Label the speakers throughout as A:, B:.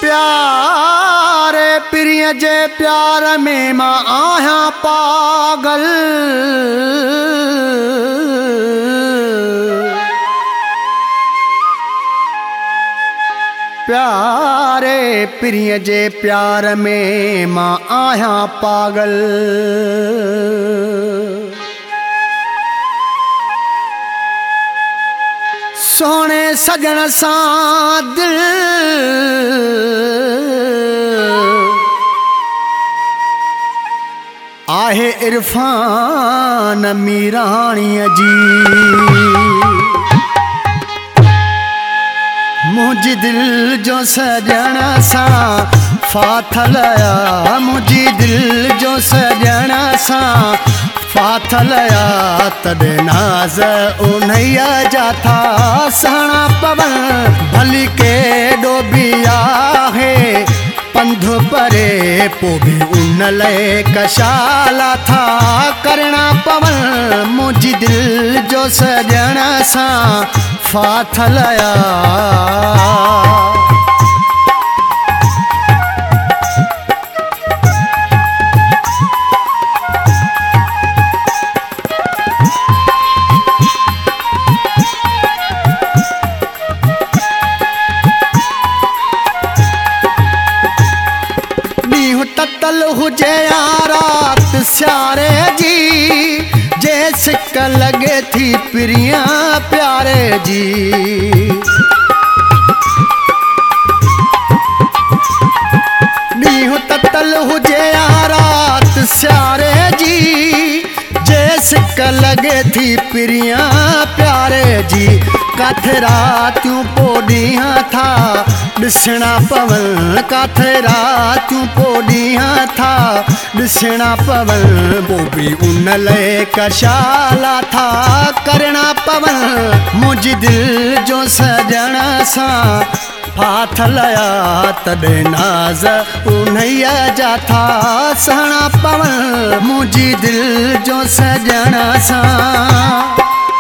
A: प्यारे प्रिय जे प्यार में मां आहियां पागल। प्यारे प्रिय जे प्यार में मां आहियां पागल। सोने सजण सां दिल आहे इरफान मीराणीअ जी। मुंहिंजी दिल जो सजण सां फाथल आ, मुंहिंजी दिल जो सजण सां फाथल आ। तॾहिं नाज़ उन्हईअ जा था सणा पवन। भली केॾो बि आहे पंध परे पोइ बि उन लाइ कशाला था करणा पवन। मुंहिंजी दिल जो सजण सां फाथल आ। ततल हुजे या रात सियारे जी, जे सिक लगे थी प्रिया प्यारे जी। नीह ततल हुजे या रात सियारे जी, जे सिक लगे थी प्रिया प्यारे जी। काथे रातियूं पोइ ॾींहं था ॾिसणा पवन। काथे रातियूं पोइ ॾींहं था ॾिसणा पवन। पोइ बि उन लाइ कशाला था करणा पवन। मुंहिंजी दिल जो सजण सां फाथल आ, तॾहिं नाज़ उन्हईअ जा था सणा पवन। मुंहिंजी दिल जो सजण सां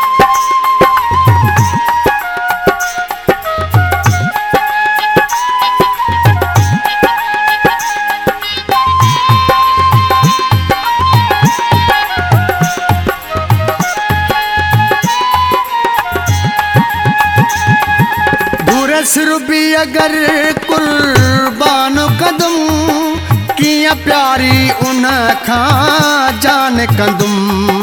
A: सिर भी अगर कुर्बान कदुम, किया प्यारी उन खां जान कंदुम।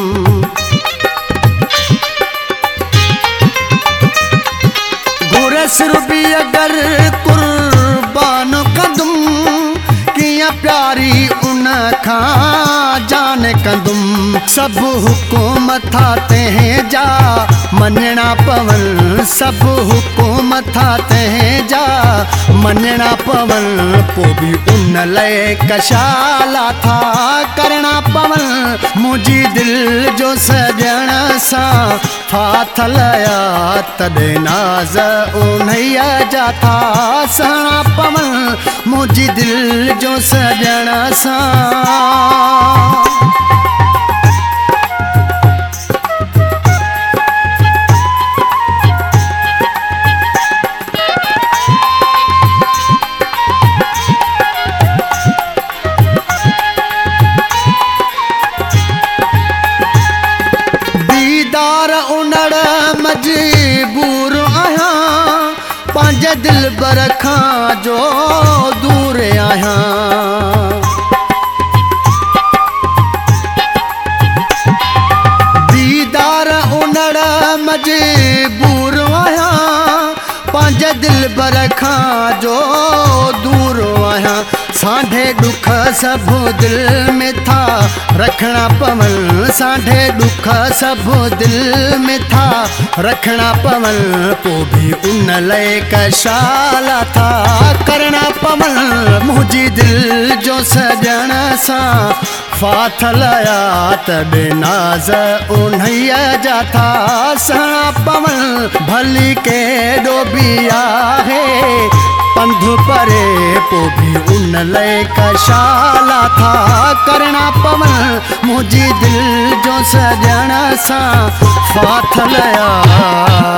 A: घुरे सिर भी अगर कुर्बान कदुम, किया प्यारी उन खां जान कंदुम। सब हुकुम था तंहिं जा मञणा पवन। सब हुकुम था तंहिं जा मञणा पवन। पोइ बि उन लाइ कशाला था करणा पवन। मुंहिंजी दिल जो सजण सां फाथल आ, तॾहिं नाज़ उन्हईअ जा था सणा पवन। मुंहिंजी दिल जो सजण सां मजबूर आहियां, पंहिंजे दिलबर खां जो दूर आहियां। दीदार उनड़ मजबूर आहियां, पंहिंजे दिलबर खां जो दूर आहियां। सांढे दुख सभु दिल में था रखना पवन। सांढे दुख सभु दिल में था रखना पवन। पोइ बि उन लाइ कशाला था करणा पवन। मुंहिंजी दिल जो सजण सां फाथल आ, तॾहिं नाज़ उन्हईअ जा था सणा पवन। भली केॾो बि आहे पंध परे पोइ बि उन लाइ कशाला था करणा पवन। मुंहिंजी दिल जो सजण सां फाथल आ।